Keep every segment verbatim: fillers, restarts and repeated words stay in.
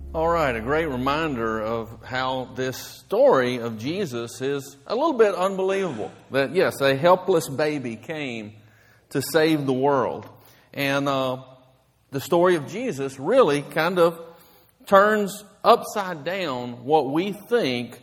All right, a great reminder of how this story of Jesus is a little bit unbelievable. That, yes, a helpless baby came to save the world. And uh, the story of Jesus really kind of turns upside down what we think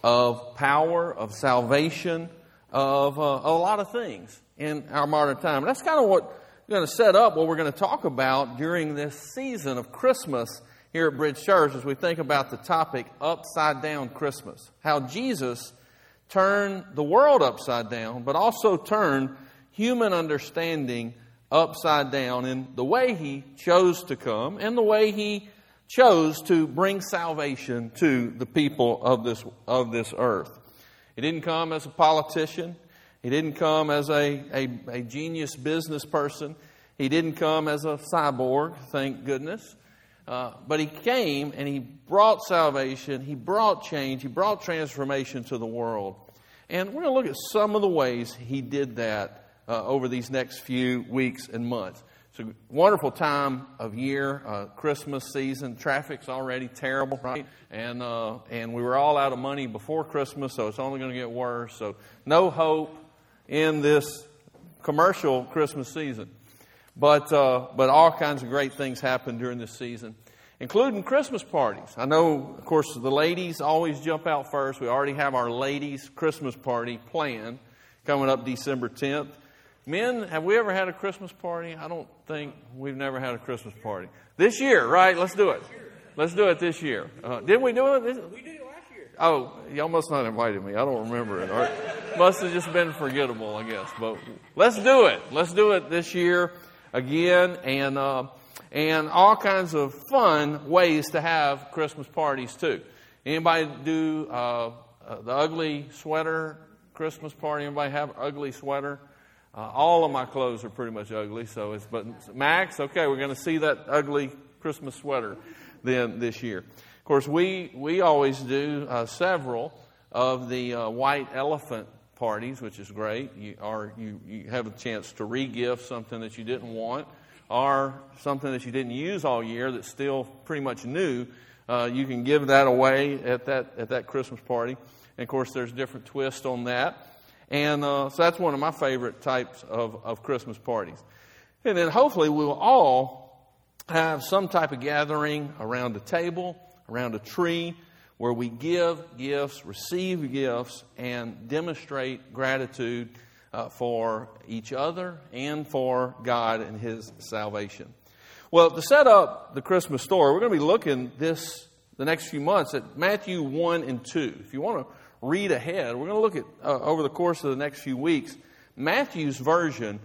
of power, of salvation, of uh, a lot of things in our modern time. And that's kind of what we're going to set up, what we're going to talk about during this season of Christmas here at Bridge Church as we think about the topic, Upside Down Christmas. How Jesus turned the world upside down, but also turned human understanding upside down in the way He chose to come and the way He chose to bring salvation to the people of this of this earth. He didn't come as a politician. He didn't come as a, a, a genius business person. He didn't come as a cyborg, thank goodness. Uh, but He came and He brought salvation, He brought change, He brought transformation to the world. And we're going to look at some of the ways He did that uh, over these next few weeks and months. It's a wonderful time of year, uh, Christmas season. Traffic's already terrible, right? And uh, and we were all out of money before Christmas, so it's only going to get worse. So no hope in this commercial Christmas season. But uh, but all kinds of great things happen during this season, including Christmas parties. I know, of course, the ladies always jump out first. We already have our ladies' Christmas party planned coming up December tenth. Men, have we ever had a Christmas party? I don't think we've never had a Christmas party. This year, right? Let's do it. Let's do it this year. Uh, didn't we do it? This, we did it last year. Oh, y'all must not have invited me. I don't remember it. Or must have just been forgettable, I guess. But let's do it. Let's do it this year again, and uh, and all kinds of fun ways to have Christmas parties too. Anybody do uh, uh, the ugly sweater Christmas party? Anybody have an ugly sweater? Uh, all of my clothes are pretty much ugly, so it's, but Max, okay, we're going to see that ugly Christmas sweater then this year. Of course, we, we always do uh, several of the uh, white elephant parties, which is great. You, or you, you have a chance to re-gift something that you didn't want, or something that you didn't use all year that's still pretty much new. Uh, you can give that away at that at that Christmas party. And of course, there's different twists on that. And uh, so that's one of my favorite types of, of Christmas parties. And then hopefully we'll all have some type of gathering around a table, around a tree, where we give gifts, receive gifts, and demonstrate gratitude uh, for each other and for God and His salvation. Well, to set up the Christmas story, we're going to be looking this the next few months at Matthew one and two. If you want to read ahead, we're going to look at, uh, over the course of the next few weeks, Matthew's version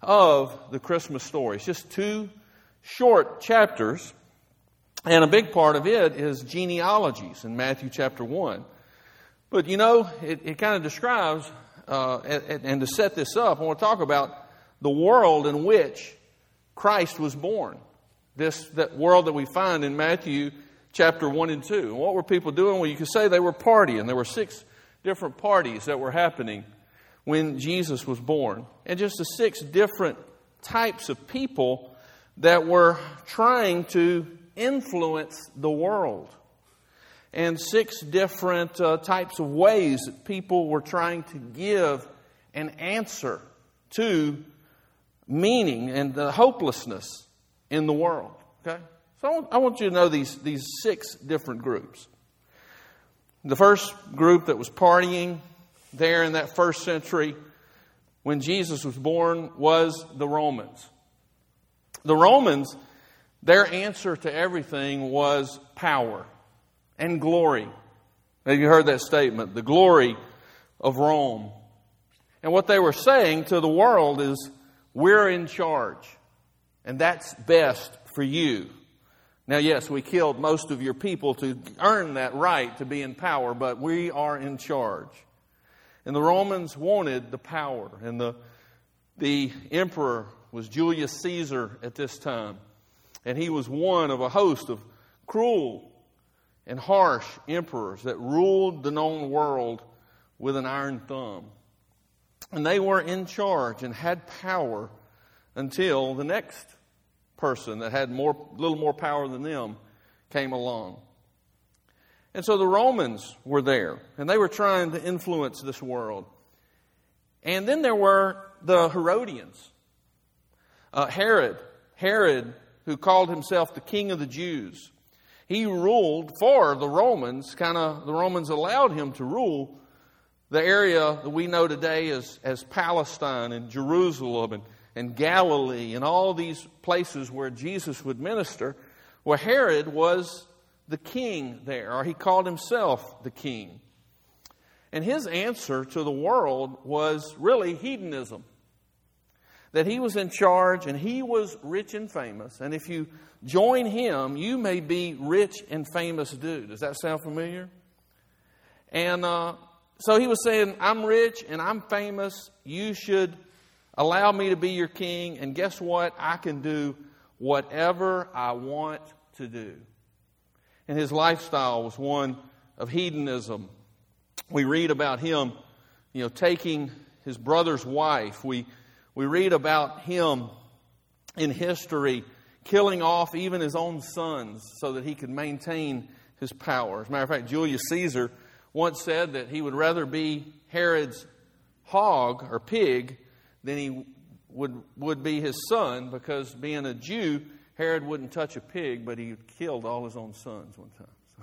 of the Christmas story. It's just two short chapters, and a big part of it is genealogies in Matthew chapter one. But, you know, it, it kind of describes, uh, and, and to set this up, I want to talk about the world in which Christ was born. This that world that we find in Matthew chapter one and two. And what were people doing? Well, you could say they were partying. There were six different parties that were happening when Jesus was born. And just the six different types of people that were trying to influence the world. And six different uh, types of ways that people were trying to give an answer to meaning and the hopelessness in the world. Okay? So I want you to know these, these six different groups. The first group that was partying there in that first century when Jesus was born was the Romans. The Romans, their answer to everything was power and glory. Have you heard that statement? The glory of Rome. And what they were saying to the world is, we're in charge, and that's best for you. Now, yes, we killed most of your people to earn that right to be in power, but we are in charge. And the Romans wanted the power, and the, the emperor was Julius Caesar at this time. And he was one of a host of cruel and harsh emperors that ruled the known world with an iron thumb. And they were in charge and had power until the next person that had more, little more power than them came along. And so the Romans were there, and they were trying to influence this world. And then there were the Herodians. Uh, Herod, Herod, who called himself the king of the Jews. He ruled for the Romans, kind of, the Romans allowed him to rule the area that we know today as, as Palestine and Jerusalem and, and Galilee and all these places where Jesus would minister. Well, Herod was the king there, or he called himself the king. And his answer to the world was really hedonism. That he was in charge and he was rich and famous. And if you join him, you may be rich and famous too. Does that sound familiar? And uh, so he was saying, I'm rich and I'm famous. You should allow me to be your king. And guess what? I can do whatever I want to do. And his lifestyle was one of hedonism. We read about him, you know, taking his brother's wife. We we read about him in history killing off even his own sons so that he could maintain his power. As a matter of fact, Julius Caesar once said that he would rather be Herod's hog or pig than he would would be his son, because being a Jew, Herod wouldn't touch a pig, but he killed all his own sons one time.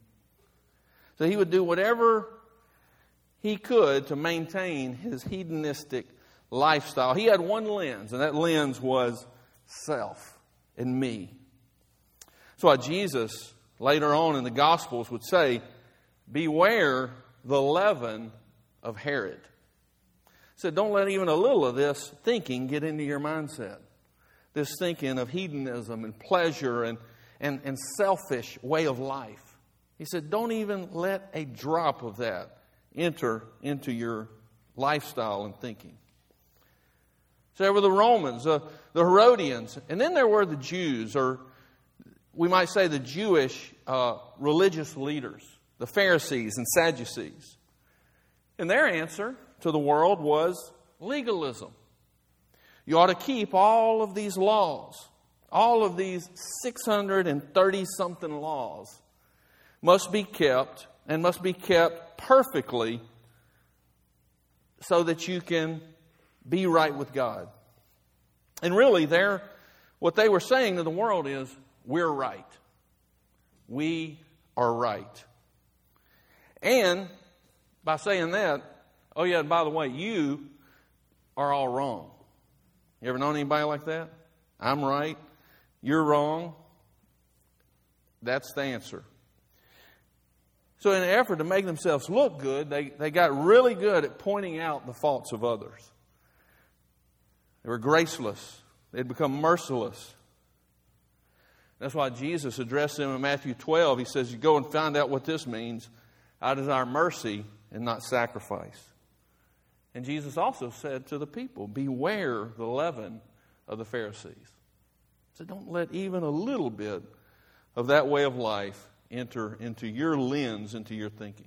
So he would do whatever he could to maintain his hedonistic lifestyle. He had one lens, and that lens was self and me. That's why Jesus, later on in the Gospels, would say, beware the leaven of Herod. He said, don't let even a little of this thinking get into your mindset. This thinking of hedonism and pleasure and, and, and selfish way of life. He said, don't even let a drop of that enter into your lifestyle and thinking. So there were the Romans, uh, the Herodians, and then there were the Jews, or we might say the Jewish uh, religious leaders, the Pharisees and Sadducees. And their answer to the world was legalism. You ought to keep all of these laws, all of these six hundred thirty something laws must be kept, and must be kept perfectly so that you can be right with God. And really, they're, what they were saying to the world is, we're right. We are right. And by saying that, oh yeah, and by the way, you are all wrong. You ever known anybody like that? I'm right. You're wrong. That's the answer. So in an effort to make themselves look good, they, they got really good at pointing out the faults of others. They were graceless. They'd become merciless. That's why Jesus addressed them in Matthew twelve. He says, you go and find out what this means. I desire mercy and not sacrifice. And Jesus also said to the people, beware the leaven of the Pharisees. So don't let even a little bit of that way of life enter into your lens, into your thinking.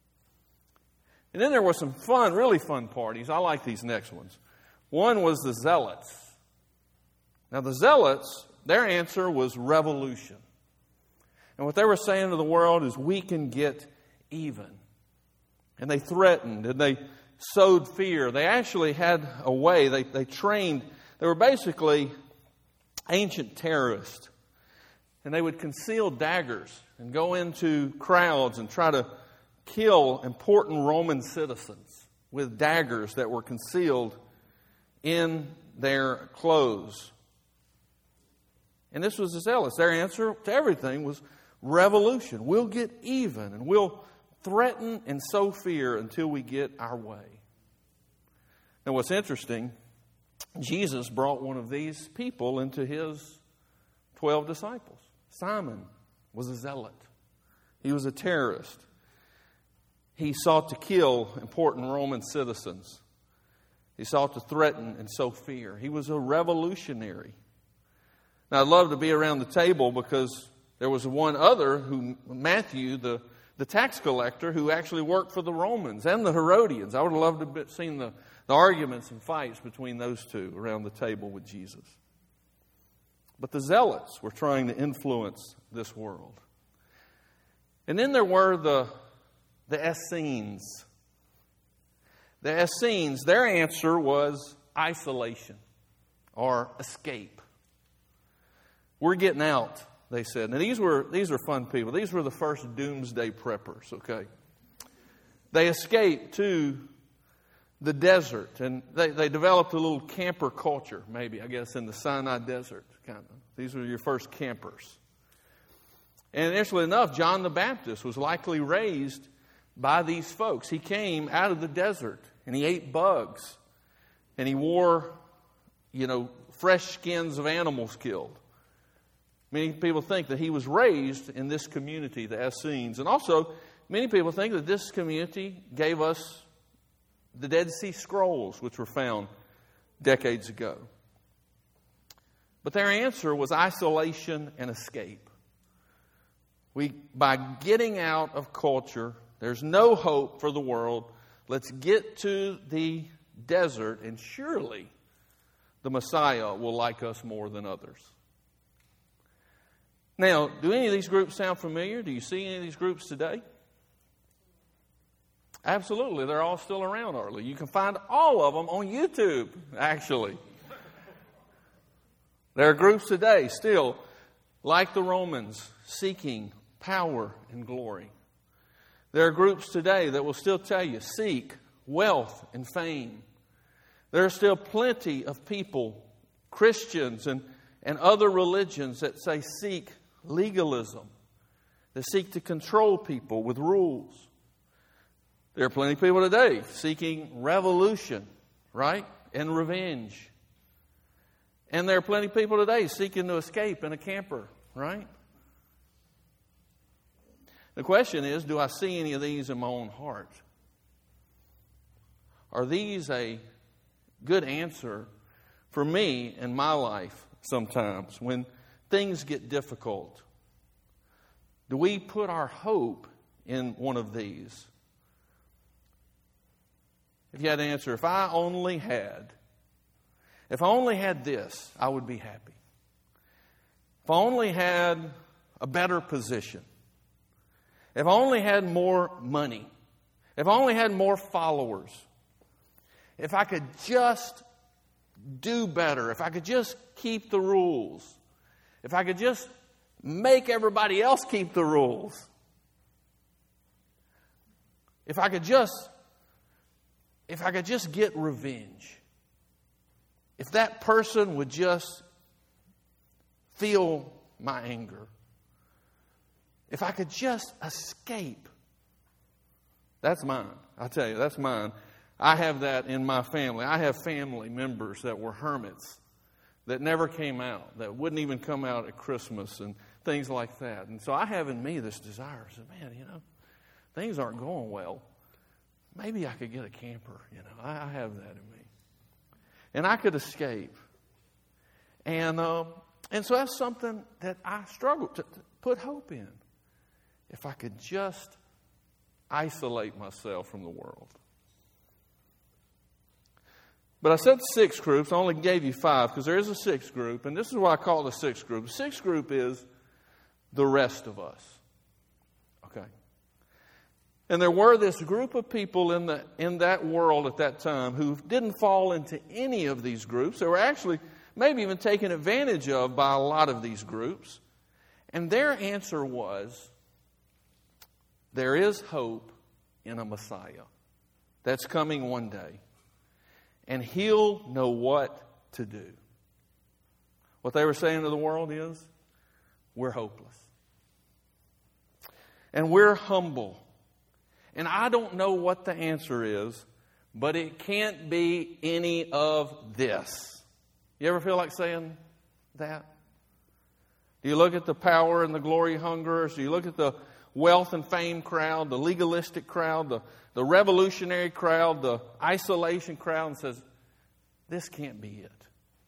And then there were some fun, really fun parties. I like these next ones. One was the Zealots. Now the Zealots, their answer was revolution. And what they were saying to the world is, we can get even. And they threatened and they sowed fear. They actually had a way, they, they trained, they were basically ancient terrorists. And they would conceal daggers and go into crowds and try to kill important Roman citizens with daggers that were concealed in their clothes. And this was the Zealots. Their answer to everything was revolution. We'll get even and we'll threaten and sow fear until we get our way. Now what's interesting, Jesus brought one of these people into his twelve disciples. Simon was a zealot. He was a terrorist. He sought to kill important Roman citizens. He sought to threaten and sow fear. He was a revolutionary. Now, I'd love to be around the table because there was one other, who Matthew, the, the tax collector, who actually worked for the Romans and the Herodians. I would have loved to have seen the, the arguments and fights between those two around the table with Jesus. But the Zealots were trying to influence this world. And then there were the, the Essenes. The Essenes, their answer was isolation or escape. We're getting out, they said. Now these were these are fun people. These were the first doomsday preppers, okay? They escaped to the desert, and they, they developed a little camper culture, maybe, I guess, in the Sinai Desert, kind of. These were your first campers. And interestingly enough, John the Baptist was likely raised by these folks. He came out of the desert, and he ate bugs, and he wore, you know, fresh skins of animals killed. Many people think that he was raised in this community, the Essenes. And also, many people think that this community gave us the Dead Sea Scrolls, which were found decades ago. But their answer was isolation and escape. We, by getting out of culture, there's no hope for the world. Let's get to the desert, and surely the Messiah will like us more than others. Now, do any of these groups sound familiar? Do you see any of these groups today? Absolutely. They're all still around, Arlie. You can find all of them on YouTube, actually. There are groups today still, like the Romans, seeking power and glory. There are groups today that will still tell you, seek wealth and fame. There are still plenty of people, Christians and, and other religions, that say seek legalism, that seek to control people with rules. There are plenty of people today seeking revolution, right, and revenge. And there are plenty of people today seeking to escape in a camper, right? The question is, do I see any of these in my own heart? Are these a good answer for me in my life sometimes when things get difficult? Do we put our hope in one of these? If you had to answer, if I only had, if I only had this, I would be happy. If I only had a better position. If I only had more money. If I only had more followers. If I could just do better. If I could just keep the rules. If I could just make everybody else keep the rules. If I could just, if I could just get revenge. If that person would just feel my anger. If I could just escape. That's mine. I tell you, that's mine. I have that in my family. I have family members that were hermits that never came out, that wouldn't even come out at Christmas and things like that. And so I have in me this desire. I said, man, you know, things aren't going well. Maybe I could get a camper. You know, I, I have that in me. And I could escape. And um, and so that's something that I struggle to, to put hope in. If I could just isolate myself from the world. But I said six groups. I only gave you five because there is a sixth group. And this is why I call it a sixth group. The sixth group is the rest of us. Okay. And there were this group of people in the in that world at that time who didn't fall into any of these groups. They were actually maybe even taken advantage of by a lot of these groups. And their answer was, there is hope in a Messiah that's coming one day. And He'll know what to do. What they were saying to the world is, we're hopeless. And we're humble. And I don't know what the answer is, but it can't be any of this. You ever feel like saying that? Do you look at the power and the glory hungerers? Do you look at the wealth and fame crowd, the legalistic crowd, the, the revolutionary crowd, the isolation crowd, and says, this can't be it.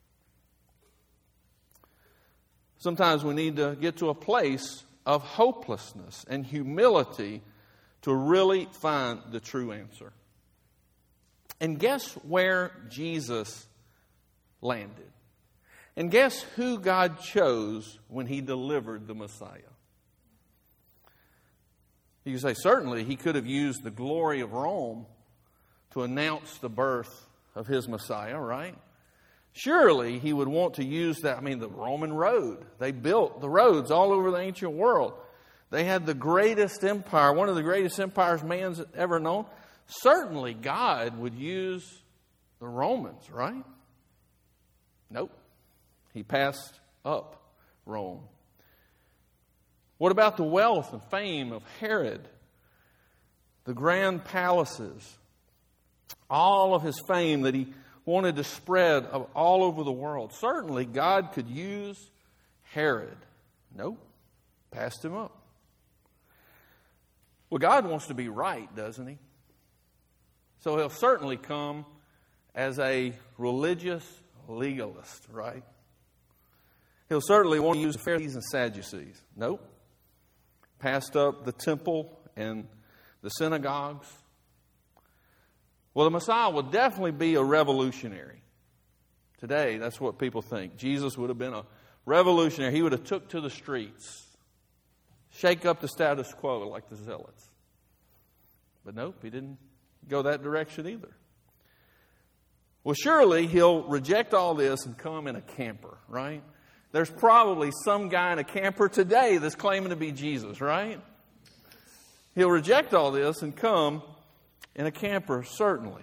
Sometimes we need to get to a place of hopelessness and humility to really find the true answer. And guess where Jesus landed? And guess who God chose when He delivered the Messiah? You can say, certainly he could have used the glory of Rome to announce the birth of his Messiah, right? Surely he would want to use that. I mean, the Roman road. They built the roads all over the ancient world. They had the greatest empire, one of the greatest empires man's ever known. Certainly God would use the Romans, right? Nope. He passed up Rome. What about the wealth and fame of Herod? The grand palaces, all of his fame that he wanted to spread all over the world. Certainly God could use Herod. Nope. Passed him up. Well, God wants to be right, doesn't he? So he'll certainly come as a religious legalist, right? He'll certainly want to use the Pharisees and Sadducees. Nope. Passed up the temple and the synagogues. Well, the Messiah will definitely be a revolutionary. Today, that's what people think. Jesus would have been a revolutionary. He would have took to the streets. Shake up the status quo like the Zealots. But nope, he didn't go that direction either. Well, surely he'll reject all this and come in a camper, right? There's probably some guy in a camper today that's claiming to be Jesus, right? He'll reject all this and come in a camper, certainly.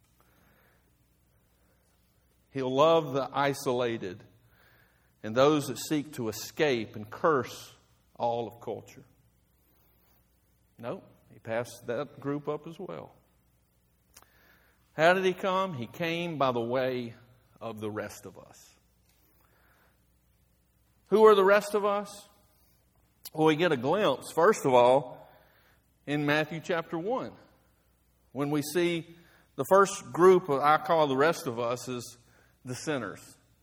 He'll love the isolated and those that seek to escape and curse all of culture. Nope, he passed that group up as well. How did he come? He came by the way of the rest of us. Who are the rest of us? Well, we get a glimpse, first of all, in Matthew chapter one. When we see the first group of, I call the rest of us, is the sinners.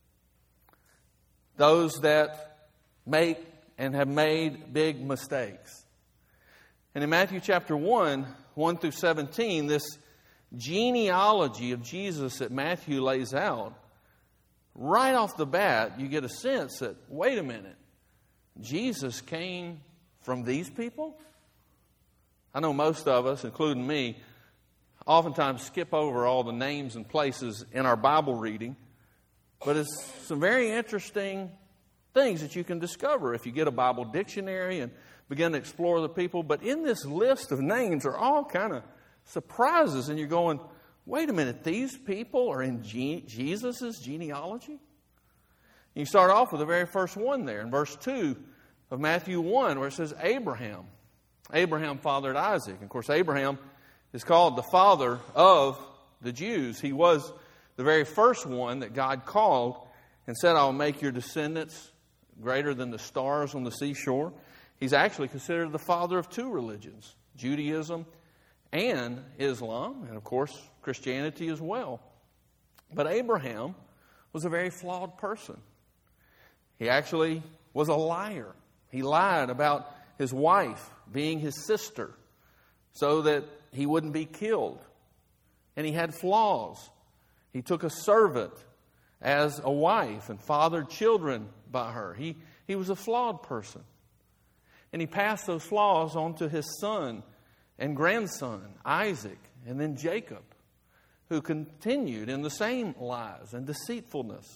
Those that make and have made big mistakes. And in Matthew chapter one, one through seventeen, this genealogy of Jesus that Matthew lays out, right off the bat, you get a sense that, wait a minute, Jesus came from these people? I know most of us, including me, oftentimes skip over all the names and places in our Bible reading, but it's some very interesting things that you can discover if you get a Bible dictionary and begin to explore the people. But in this list of names are all kind of surprises, and you're going, wait a minute, these people are in G- Jesus' genealogy? You start off with the very first one there in verse two of Matthew one, where it says Abraham. Abraham fathered Isaac. Of course, Abraham is called the father of the Jews. He was the very first one that God called and said, I'll make your descendants greater than the stars on the seashore. He's actually considered the father of two religions, Judaism and Islam, and of course, Christianity as well. But Abraham was a very flawed person. He actually was a liar. He lied about his wife being his sister so that he wouldn't be killed. And he had flaws. He took a servant as a wife and fathered children by her. He, he was a flawed person. And he passed those flaws on to his son and grandson, Isaac, and then Jacob, who continued in the same lies and deceitfulness.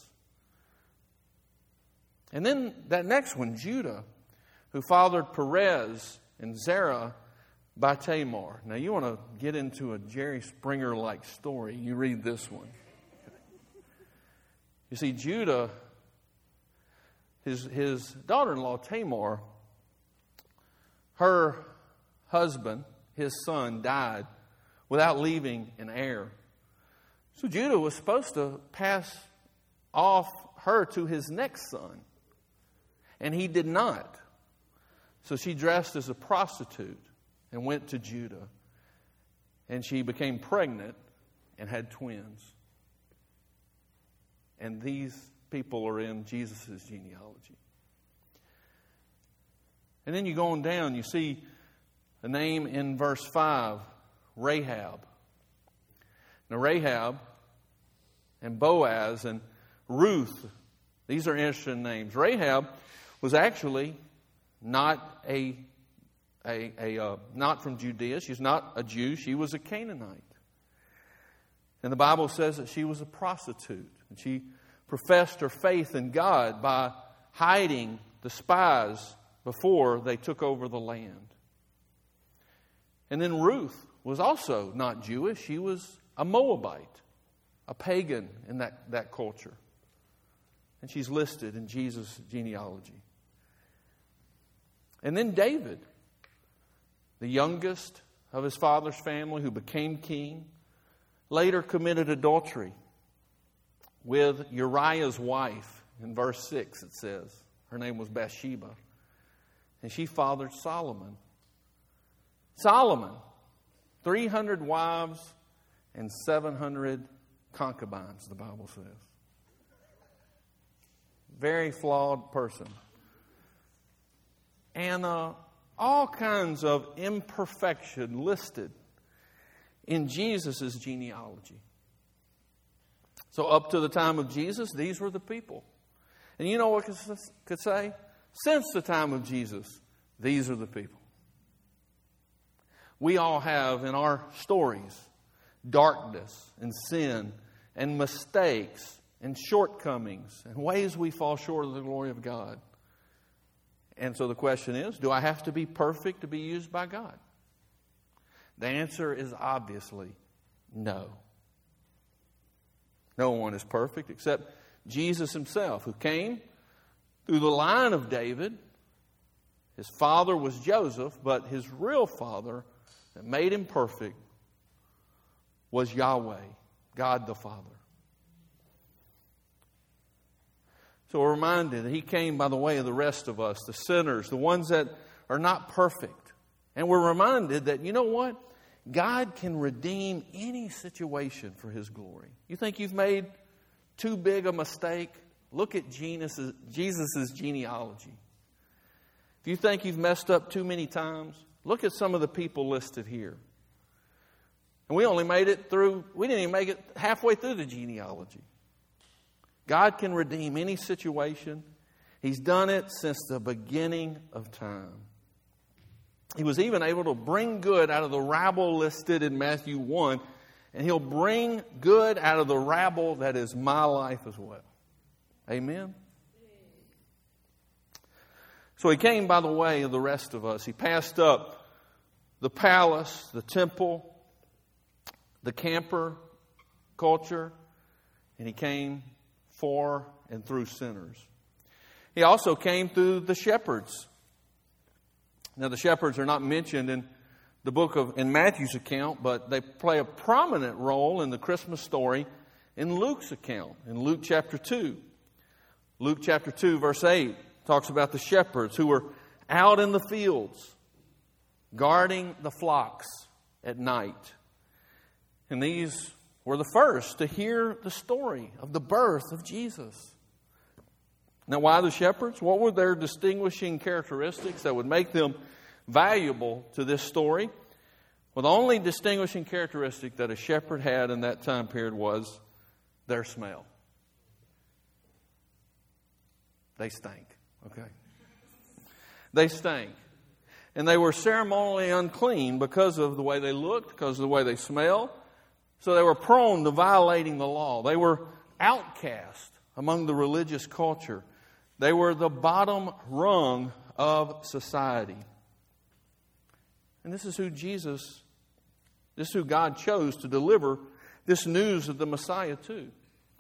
And then that next one, Judah, who fathered Perez and Zerah by Tamar. Now, you want to get into a Jerry Springer-like story, you read this one. You see, Judah, his, his daughter-in-law Tamar, her husband, his son, died without leaving an heir. So Judah was supposed to pass off her to his next son. And he did not. So she dressed as a prostitute and went to Judah. And she became pregnant and had twins. And these people are in Jesus' genealogy. And then you go on down, you see a name in verse five, Rahab. Now Rahab and Boaz and Ruth, these are interesting names. Rahab was actually not a, a, a uh, not from Judea. She's not a Jew. She was a Canaanite. And the Bible says that she was a prostitute. And she professed her faith in God by hiding the spies before they took over the land. And then Ruth was also not Jewish. She was a Moabite, a pagan in that, that culture. And she's listed in Jesus' genealogy. And then David, the youngest of his father's family who became king, later committed adultery with Uriah's wife. In verse six it says, her name was Bathsheba. And she fathered Solomon. Solomon, three hundred wives and seven hundred concubines, the Bible says. Very flawed person. And uh, all kinds of imperfection listed in Jesus' genealogy. So up to the time of Jesus, these were the people. And you know what I could say? Since the time of Jesus, these are the people. We all have in our stories darkness and sin and mistakes and shortcomings and ways we fall short of the glory of God. And so the question is, do I have to be perfect to be used by God? The answer is obviously no. No one is perfect except Jesus himself, who came through the line of David. His father was Joseph, but his real father that made him perfect was Yahweh, God the Father. So we're reminded that he came by the way of the rest of us, the sinners, the ones that are not perfect. And we're reminded that, you know what? God can redeem any situation for his glory. You think you've made too big a mistake? Look at Jesus' Jesus' genealogy. If you think you've messed up too many times, look at some of the people listed here. And we only made it through, we didn't even make it halfway through the genealogy. God can redeem any situation. He's done it since the beginning of time. He was even able to bring good out of the rabble listed in Matthew one, and he'll bring good out of the rabble that is my life as well. Amen? So he came by the way of the rest of us. He passed up the palace, the temple, the camper culture, and he came for and through sinners. He also came through the shepherds. Now, the shepherds are not mentioned in the book of, in Matthew's account, but they play a prominent role in the Christmas story in Luke's account, in Luke chapter two. Luke chapter two, verse eight, talks about the shepherds who were out in the fields, guarding the flocks at night. And these were the first to hear the story of the birth of Jesus. Now, why the shepherds? What were their distinguishing characteristics that would make them valuable to this story? Well, the only distinguishing characteristic that a shepherd had in that time period was their smell. They stank, okay? They stank. And they were ceremonially unclean because of the way they looked, because of the way they smelled. So they were prone to violating the law. They were outcast among the religious culture. They were the bottom rung of society. And this is who Jesus, this is who God chose to deliver this news of the Messiah to.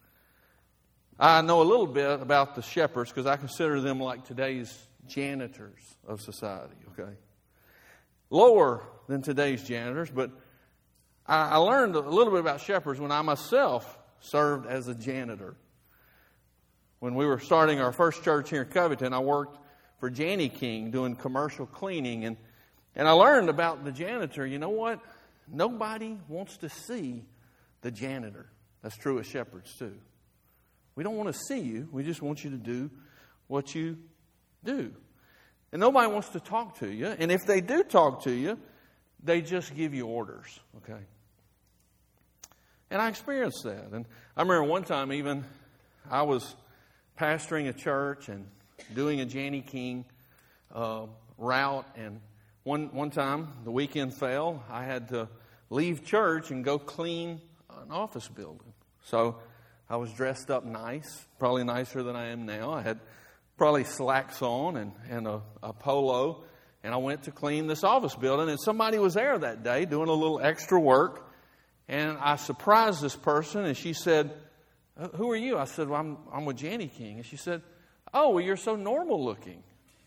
I know a little bit about the shepherds because I consider them like today's janitors of society, okay? Lower than today's janitors, but I learned a little bit about shepherds when I myself served as a janitor. When we were starting our first church here in Covington, I worked for Janie King doing commercial cleaning. And, and I learned about the janitor. You know what? Nobody wants to see the janitor. That's true of shepherds too. We don't want to see you. We just want you to do what you do. And nobody wants to talk to you. And if they do talk to you, they just give you orders. Okay? And I experienced that. And I remember one time even I was pastoring a church and doing a Janie King uh, route. And One, one time, the weekend fell, I had to leave church and go clean an office building. So I was dressed up nice, probably nicer than I am now. I had probably slacks on and, and a, a polo, and I went to clean this office building, and somebody was there that day doing a little extra work, and I surprised this person, and she said, "Who are you?" I said, "Well, I'm, I'm with Janie King." And she said, "Oh, well, you're so normal looking."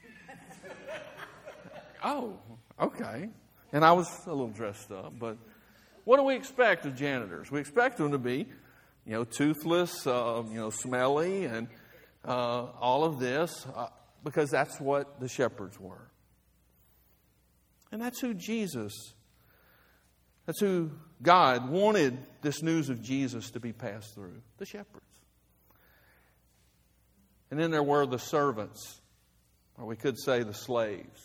Oh, okay. And I was a little dressed up, but what do we expect of janitors? We expect them to be, you know, toothless, uh, you know, smelly, and uh, all of this, uh, because that's what the shepherds were. And that's who Jesus, that's who God wanted this news of Jesus to be passed through, the shepherds. And then there were the servants, or we could say the slaves.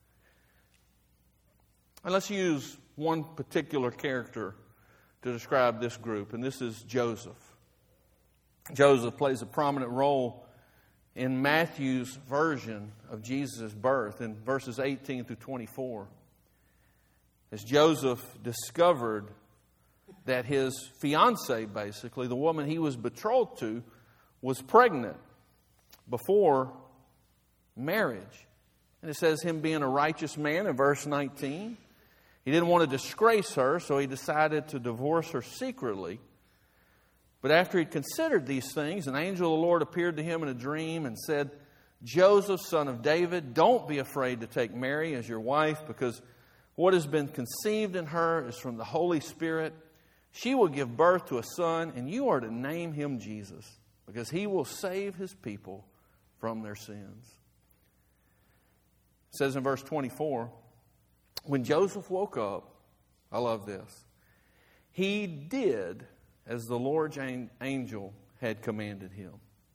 And let's use one particular character to describe this group, and this is Joseph. Joseph plays a prominent role in Matthew's version of Jesus' birth in verses eighteen through twenty-four. As Joseph discovered that his fiancée, basically, the woman he was betrothed to, was pregnant before marriage. And it says him being a righteous man in verse nineteen. He didn't want to disgrace her, so he decided to divorce her secretly. But after he'd considered these things, an angel of the Lord appeared to him in a dream and said, "Joseph, son of David, don't be afraid to take Mary as your wife, because what has been conceived in her is from the Holy Spirit. She will give birth to a son, and you are to name him Jesus, because he will save his people from their sins." It says in verse twenty-four, when Joseph woke up, I love this, he did as the Lord's angel had commanded him.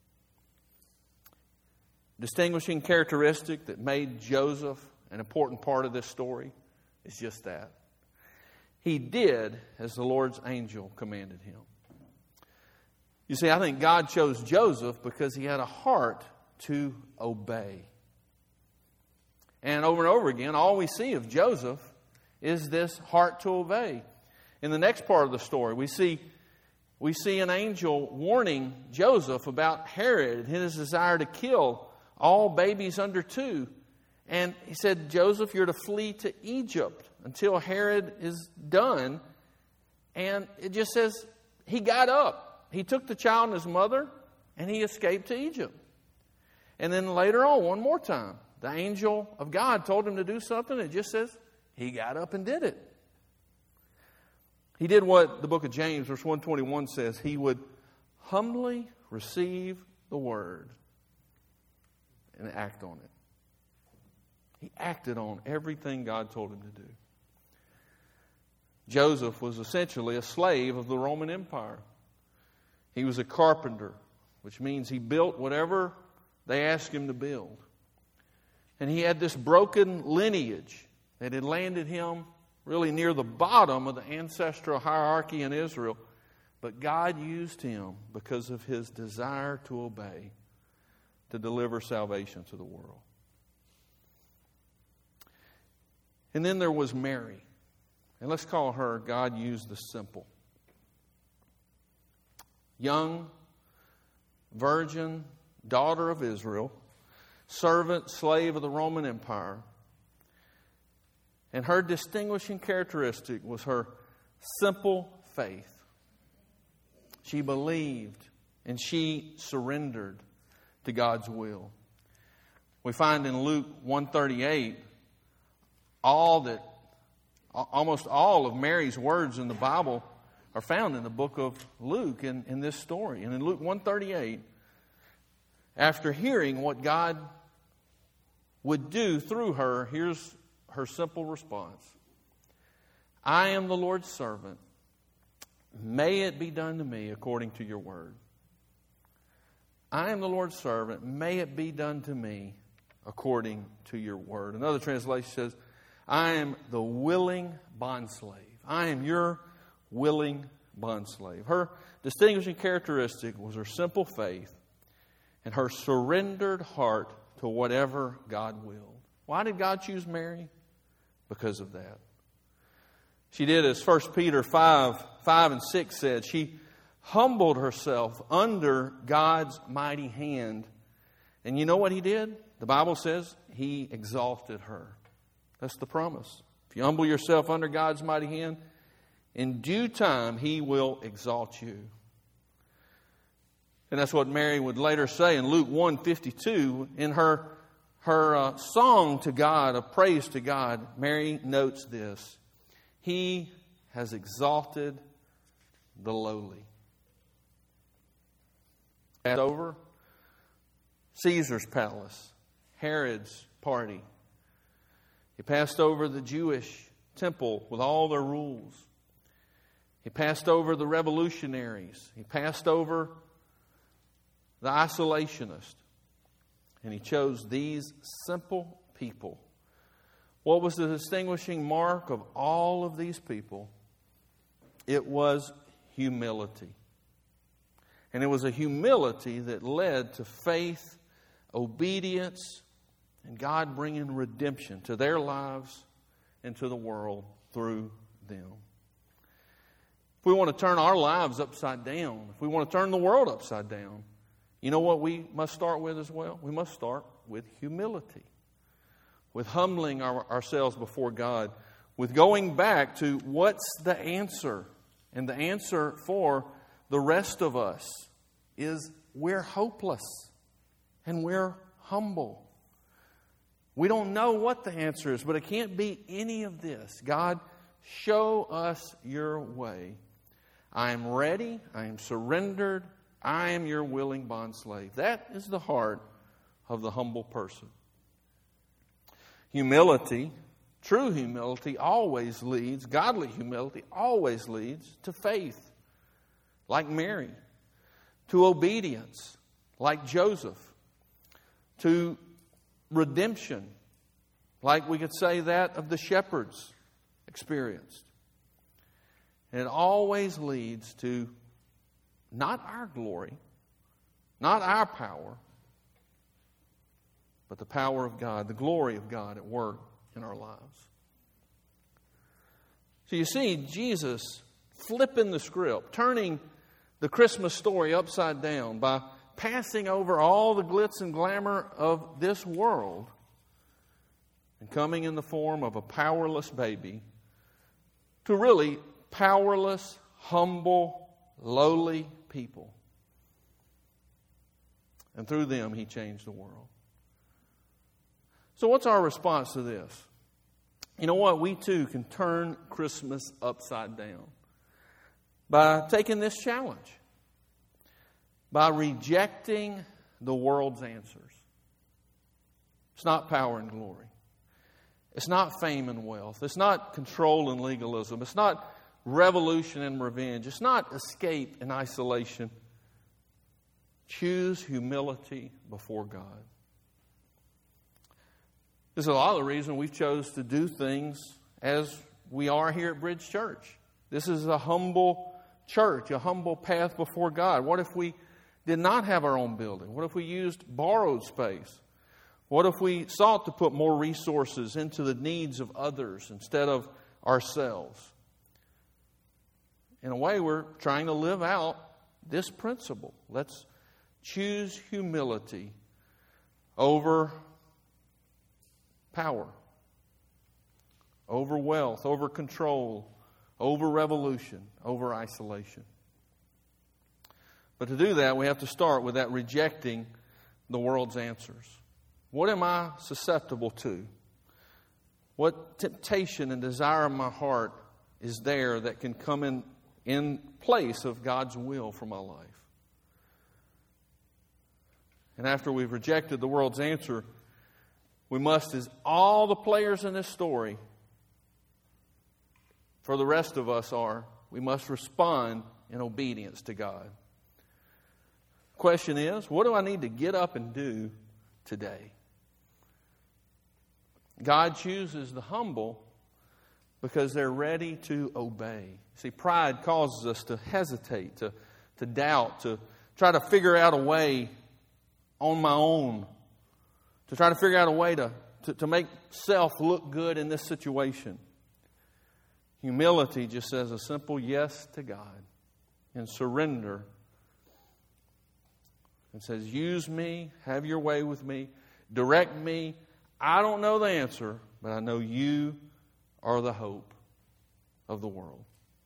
Distinguishing characteristic that made Joseph an important part of this story is just that. He did as the Lord's angel commanded him. You see, I think God chose Joseph because he had a heart to obey. And over and over again, all we see of Joseph is this heart to obey. In the next part of the story, we see, we see an angel warning Joseph about Herod and his desire to kill all babies under two. And he said, "Joseph, you're to flee to Egypt until Herod is done." And it just says he got up. He took the child and his mother, and he escaped to Egypt. And then later on, one more time, the angel of God told him to do something. It just says he got up and did it. He did what the book of James, verse one twenty-one says. He would humbly receive the word and act on it. He acted on everything God told him to do. Joseph was essentially a slave of the Roman Empire. He was a carpenter, which means he built whatever they asked him to build. And he had this broken lineage that had landed him really near the bottom of the ancestral hierarchy in Israel. But God used him because of his desire to obey, to deliver salvation to the world. And then there was Mary. And let's call her, God used the simple. Young, virgin, daughter of Israel, servant, slave of the Roman Empire. And her distinguishing characteristic was her simple faith. She believed and she surrendered to God's will. We find in Luke one thirty-eight, all that, almost all of Mary's words in the Bible are found in the book of Luke in, in this story. And in Luke one thirty-eight, after hearing what God would do through her, here's her simple response. "I am the Lord's servant. May it be done to me according to your word." I am the Lord's servant. May it be done to me according to your word. Another translation says, "I am the willing bondslave." I am your willing bondslave. Her distinguishing characteristic was her simple faith and her surrendered heart to whatever God willed. Why did God choose Mary? because of that. She did as First Peter five, five and six said. She humbled herself under God's mighty hand. And you know what He did? The Bible says He exalted her. That's the promise. If you humble yourself under God's mighty hand, in due time He will exalt you. And that's what Mary would later say in Luke one fifty-two. In her, her uh, song to God, of praise to God, Mary notes this: He has exalted the lowly. Passed over Caesar's palace, Herod's party. He passed over the Jewish temple with all their rules. He passed over the revolutionaries. He passed over the isolationist. And He chose these simple people. What was the distinguishing mark of all of these people? It was humility. And it was a humility that led to faith, obedience, and God bringing redemption to their lives and to the world through them. If we want to turn our lives upside down, if we want to turn the world upside down, you know what we must start with as well? We must start with humility, with humbling our, ourselves before God, with going back to what's the answer. And the answer for the rest of us is we're hopeless and we're humble. We don't know what the answer is, but it can't be any of this. God, show us your way. I am ready. I am surrendered. I am your willing bondslave. That is the heart of the humble person. Humility, true humility, always leads, godly humility always leads to faith, like Mary, to obedience, like Joseph, to redemption, like we could say that of the shepherds experienced. And it always leads to not our glory, not our power, but the power of God, the glory of God at work in our lives. So you see Jesus flipping the script, turning the Christmas story upside down by passing over all the glitz and glamour of this world and coming in the form of a powerless baby to really powerless, humble, lowly people. And through them, He changed the world. So what's our response to this? You know what? We too can turn Christmas upside down by taking this challenge, by rejecting the world's answers. It's not power and glory. It's not fame and wealth. It's not control and legalism. It's not revolution and revenge. It's not escape and isolation. Choose humility before God. This is a lot of the reason we've chose to do things as we are here at Bridge Church. This is a humble church, a humble path before God. What if we did not have our own building? What if we used borrowed space? What if we sought to put more resources into the needs of others instead of ourselves? In a way, we're trying to live out this principle. Let's choose humility over power, over wealth, over control, over revolution, over isolation. But to do that, we have to start with that rejecting the world's answers. What am I susceptible to? What temptation and desire of my heart is there that can come in, in place of God's will for my life? And after we've rejected the world's answer, we must, as all the players in this story, for the rest of us are, we must respond in obedience to God. The question is, what do I need to get up and do today? God chooses the humble because they're ready to obey. See, pride causes us to hesitate, to, to doubt, to try to figure out a way on my own, to try to figure out a way to to, to make self look good in this situation. Humility just says a simple yes to God and surrender. It says, use me, have your way with me, direct me. I don't know the answer, but I know you are the hope of the world.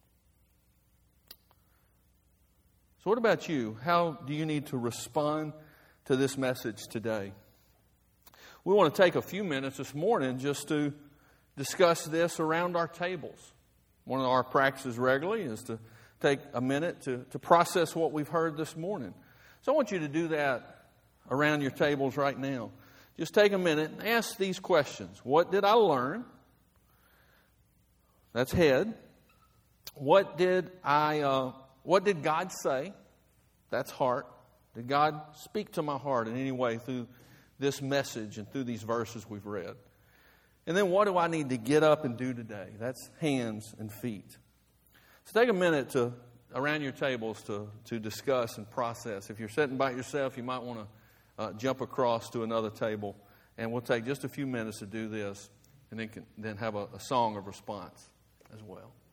So what about you? How do you need to respond to this message today? We want to take a few minutes this morning just to discuss this around our tables. One of our practices regularly is to take a minute to, to process what we've heard this morning. So I want you to do that around your tables right now. Just take a minute and ask these questions. What did I learn? That's head. What did I? Uh, what did God say? That's heart. Did God speak to my heart in any way through this message and through these verses we've read? And then what do I need to get up and do today? That's hands and feet. So take a minute to around your tables to, to discuss and process. If you're sitting by yourself, you might want to uh, jump across to another table. And we'll take just a few minutes to do this and then, can, then have a, a song of response as well.